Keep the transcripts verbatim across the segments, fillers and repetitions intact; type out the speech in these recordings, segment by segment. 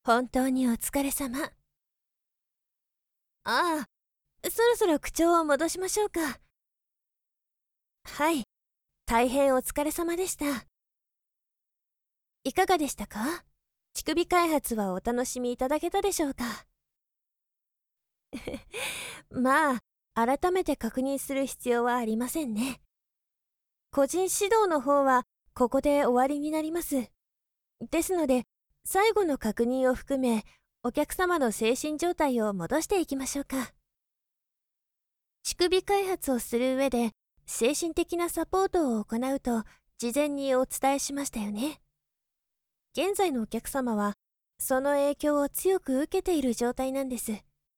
本当にお疲れ様。ああ、そろそろ口調を戻しましょうか。はい、大変お疲れ様でした。いかがでしたか？乳首開発はお楽しみいただけたでしょうか？まあ、改めて確認する必要はありませんね。個人指導の方はここで終わりになります。ですので、最後の確認を含め、お客様の精神状態を戻していきましょうか。乳首開発をする上で、精神的なサポートを行うと事前にお伝えしましたよね。現在のお客様は、その影響を強く受けている状態なんです。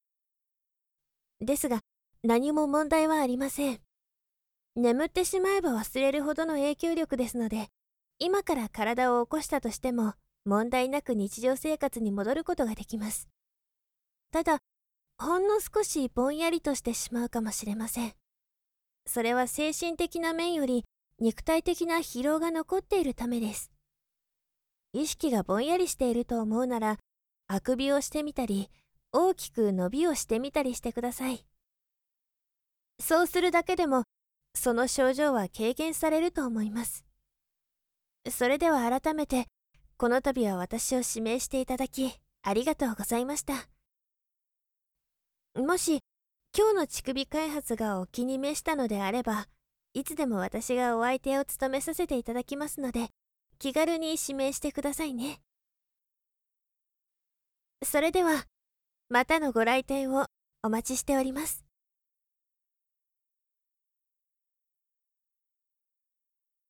ですが、何も問題はありません。眠ってしまえば忘れるほどの影響力ですので、今から体を起こしたとしても、問題なく日常生活に戻ることができます。ただ、ほんの少しぼんやりとしてしまうかもしれません。それは精神的な面より肉体的な疲労が残っているためです。意識がぼんやりしていると思うなら、あくびをしてみたり、大きく伸びをしてみたりしてください。そうするだけでも、その症状は軽減されると思います。それでは改めて、この度は私を指名していただき、ありがとうございました。もし、今日の乳首開発がお気に召したのであれば、いつでも私がお相手を務めさせていただきますので、気軽に指名してくださいね。それでは、またのご来店をお待ちしております。